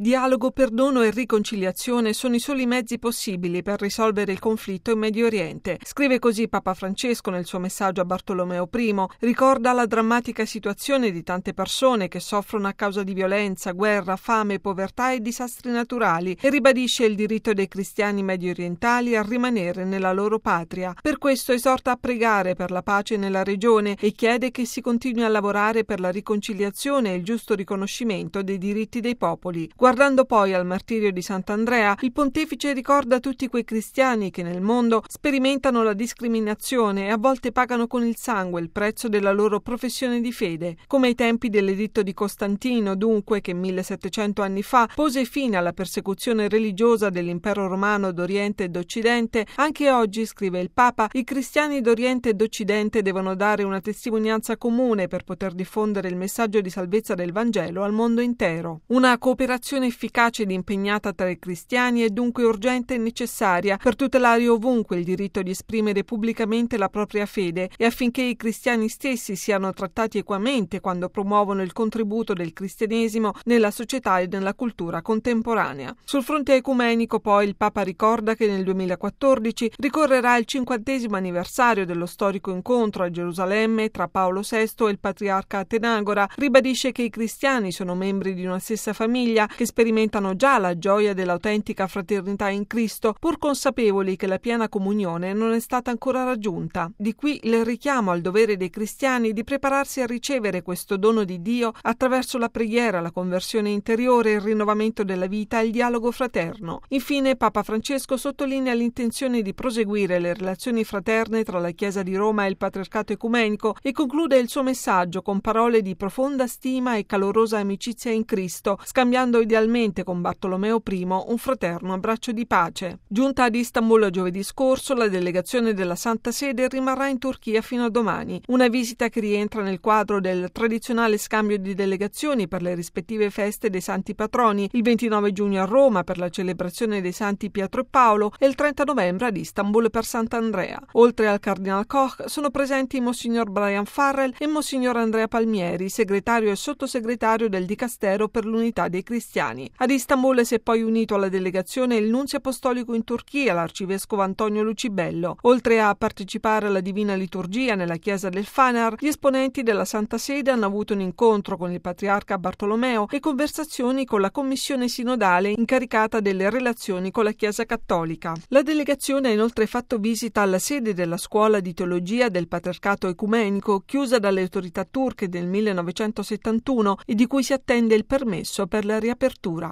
Dialogo, perdono e riconciliazione sono i soli mezzi possibili per risolvere il conflitto in Medio Oriente. Scrive così Papa Francesco nel suo messaggio a Bartolomeo I, ricorda la drammatica situazione di tante persone che soffrono a causa di violenza, guerra, fame, povertà e disastri naturali e ribadisce il diritto dei cristiani mediorientali a rimanere nella loro patria. Per questo esorta a pregare per la pace nella regione e chiede che si continui a lavorare per la riconciliazione e il giusto riconoscimento dei diritti dei popoli. Guardando poi al martirio di Sant'Andrea, il pontefice ricorda tutti quei cristiani che nel mondo sperimentano la discriminazione e a volte pagano con il sangue il prezzo della loro professione di fede. Come ai tempi dell'editto di Costantino, dunque, che 1700 anni fa pose fine alla persecuzione religiosa dell'impero romano d'Oriente e d'Occidente, anche oggi, scrive il Papa, i cristiani d'Oriente e d'Occidente devono dare una testimonianza comune per poter diffondere il messaggio di salvezza del Vangelo al mondo intero. Una cooperazione efficace ed impegnata tra i cristiani è dunque urgente e necessaria per tutelare ovunque il diritto di esprimere pubblicamente la propria fede e affinché i cristiani stessi siano trattati equamente quando promuovono il contributo del cristianesimo nella società e nella cultura contemporanea. Sul fronte ecumenico poi il Papa ricorda che nel 2014 ricorrerà il 50° anniversario dello storico incontro a Gerusalemme tra Paolo VI e il patriarca Atenagora, ribadisce che i cristiani sono membri di una stessa famiglia che sperimentano già la gioia dell'autentica fraternità in Cristo, pur consapevoli che la piena comunione non è stata ancora raggiunta. Di qui il richiamo al dovere dei cristiani di prepararsi a ricevere questo dono di Dio attraverso la preghiera, la conversione interiore, il rinnovamento della vita e il dialogo fraterno. Infine, Papa Francesco sottolinea l'intenzione di proseguire le relazioni fraterne tra la Chiesa di Roma e il Patriarcato Ecumenico e conclude il suo messaggio con parole di profonda stima e calorosa amicizia in Cristo, scambiando idealmente con Bartolomeo I un fraterno abbraccio di pace. Giunta ad Istanbul giovedì scorso, la delegazione della Santa Sede rimarrà in Turchia fino a domani, una visita che rientra nel quadro del tradizionale scambio di delegazioni per le rispettive feste dei santi patroni, il 29 giugno a Roma per la celebrazione dei santi Pietro e Paolo e il 30 novembre ad Istanbul per Sant'Andrea. Oltre al Cardinal Koch sono presenti Monsignor Brian Farrell e Monsignor Andrea Palmieri, segretario e sottosegretario del Dicastero per l'Unità dei Cristiani. Ad Istanbul si è poi unito alla delegazione il nunzio apostolico in Turchia, l'arcivescovo Antonio Lucibello. Oltre a partecipare alla Divina Liturgia nella chiesa del Fanar, gli esponenti della Santa Sede hanno avuto un incontro con il patriarca Bartolomeo e conversazioni con la commissione sinodale incaricata delle relazioni con la Chiesa Cattolica. La delegazione ha inoltre fatto visita alla sede della scuola di teologia del Patriarcato Ecumenico, chiusa dalle autorità turche nel 1971 e di cui si attende il permesso per la riapertura.